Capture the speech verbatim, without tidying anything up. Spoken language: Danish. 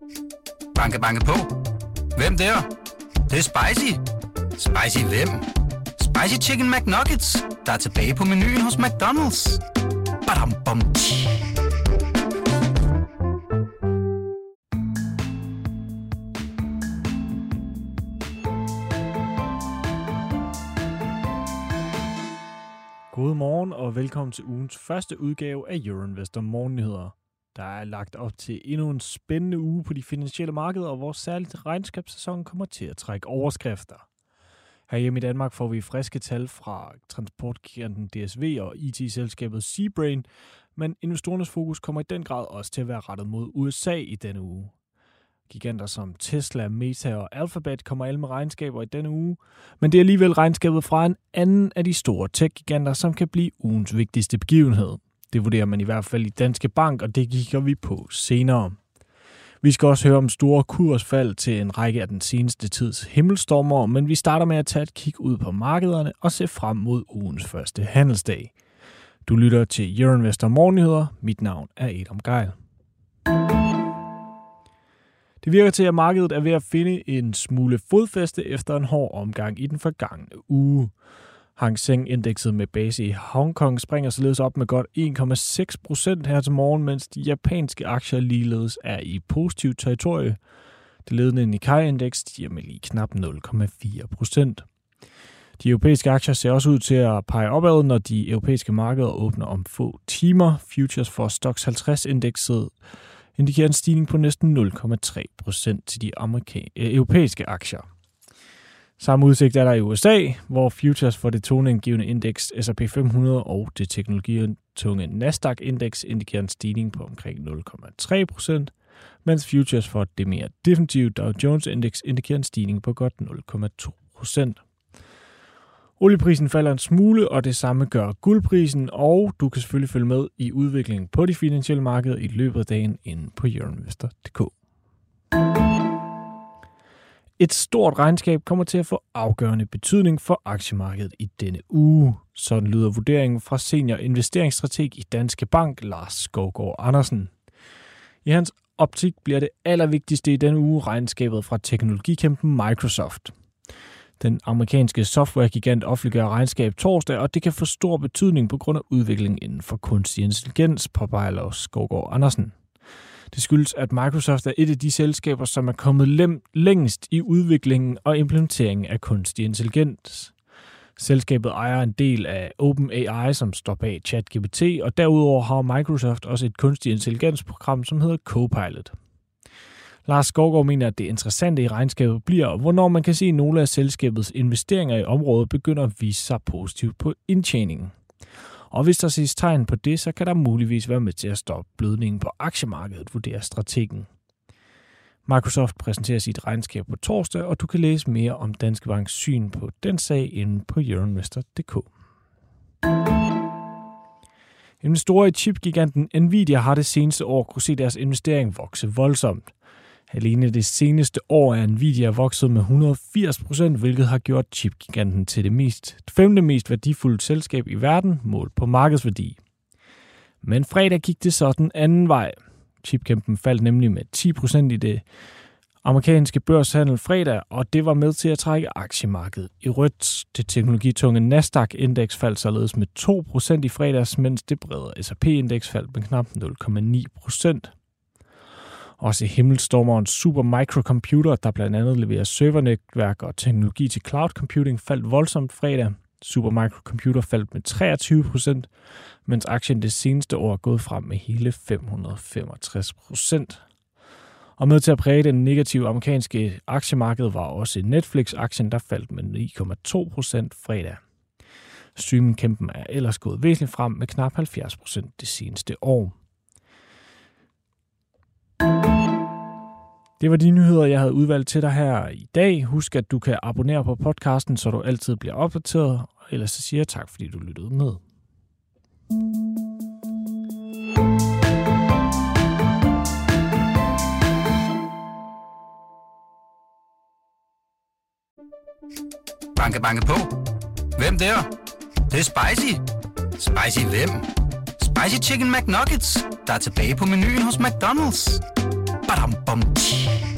Banke, banke på. Hvem der? Det, det er spicy. Spicy hvem? Spicy Chicken McNuggets, der er tilbage på menuen hos McDonald's. Badum, bom, tji. Godmorgen og velkommen til ugens første udgave af Euroinvestor Morgennyheder. Der er lagt op til endnu en spændende uge på de finansielle markeder, hvor særligt regnskabssæsonen kommer til at trække overskrifter. Herhjemme i Danmark får vi friske tal fra transportgiganten D S V og I T-selskabet Seabrain, men investorernes fokus kommer i den grad også til at være rettet mod U S A i denne uge. Giganter som Tesla, Meta og Alphabet kommer alle med regnskaber i denne uge, men det er alligevel regnskabet fra en anden af de store tech-giganter, som kan blive ugens vigtigste begivenhed. Det vurderer man i hvert fald i Danske Bank, og det kigger vi på senere. Vi skal også høre om store kursfald til en række af den seneste tids himmelstormer, men vi starter med at tage et kig ud på markederne og se frem mod ugens første handelsdag. Du lytter til Euroinvestor Morgennyheder. Mit navn er Adam Geil. Det virker til, at markedet er ved at finde en smule fodfæste efter en hård omgang i den forgangne uge. Hang Seng-indekset med base i Hongkong springer således op med godt en komma seks procent her til morgen, mens de japanske aktier ligeledes er i positivt territorie. Det ledende Nikkei-indeks stiger med lige knap nul komma fire procent. De europæiske aktier ser også ud til at pege opad, når de europæiske markeder åbner om få timer. Futures for Stoxx halvtreds-indekset indikerer en stigning på næsten nul komma tre procent til de amerikanske, øh, europæiske aktier. Samme udsigt er der i U S A, hvor futures for det toneangivende indeks S og P fem hundrede og det teknologitunge Nasdaq-indeks indikerer en stigning på omkring nul komma tre procent, mens futures for det mere defensive Dow Jones-indeks indikerer en stigning på godt nul komma to procent. Olieprisen falder en smule, og det samme gør guldprisen, og du kan selvfølgelig følge med i udviklingen på de finansielle markeder i løbet af dagen inde på euroinvestor punktum d k. Et stort regnskab kommer til at få afgørende betydning for aktiemarkedet i denne uge. Sådan lyder vurderingen fra senior investeringsstrateg i Danske Bank, Lars Skovgaard Andersen. I hans optik bliver det allervigtigste i denne uge regnskabet fra teknologikæmpen Microsoft. Den amerikanske softwaregigant offentliggør regnskab torsdag, og det kan få stor betydning på grund af udviklingen inden for kunstig intelligens, påpeger Lars Skovgaard Andersen. Det skyldes, at Microsoft er et af de selskaber, som er kommet lem- længst i udviklingen og implementeringen af kunstig intelligens. Selskabet ejer en del af OpenAI, som står bag ChatGPT, og derudover har Microsoft også et kunstig intelligensprogram, som hedder Copilot. Lars Skovgaard mener, at det interessante i regnskabet bliver, hvornår man kan se, at nogle af selskabets investeringer i området begynder at vise sig positivt på indtjeningen. Og hvis der ses tegn på det, så kan der muligvis være med til at stoppe blødningen på aktiemarkedet, vurderer strategen. Microsoft præsenterer sit regnskab på torsdag, og du kan læse mere om Danske Banks syn på den sag inde på euroinvestor punktum d k. Investorer i chipgiganten Nvidia har det seneste år kunne se deres investering vokse voldsomt. Alene det seneste år er Nvidia vokset med et hundrede og firs procent, hvilket har gjort chipgiganten til det mest, femte mest værdifulde selskab i verden, målt på markedsværdi. Men fredag gik det så den anden vej. Chipkæmpen faldt nemlig med ti procent i det amerikanske børshandel fredag, og det var med til at trække aktiemarkedet i rødt. Det teknologitunge Nasdaq-indeks faldt således med to procent i fredags, mens det bredere S og P-indeks faldt med knap nul komma ni procent. Også himmelstormeren Supermicrocomputer, der blandt andet leverer servernetværk og teknologi til cloud computing, faldt voldsomt fredag. Supermicrocomputer faldt med treogtyve procent, mens aktien det seneste år er gået frem med hele fem hundrede og femogtres procent. Og med til at præge den negative amerikanske aktiemarked var også Netflix-aktien, der faldt med ni komma to procent fredag. Streamingkæmpen er ellers gået væsentligt frem med knap halvfjerds procent det seneste år. Det var de nyheder, jeg havde udvalgt til dig her i dag. Husk, at du kan abonnere på podcasten, så du altid bliver opdateret. Ellers så siger jeg tak, fordi du lyttede med. Banke, banke på. Hvem der? Det, det er spicy. Spicy hvem? Spicy Chicken McNuggets, der er tilbage på menuen hos McDonald's. Badum, bom, tji.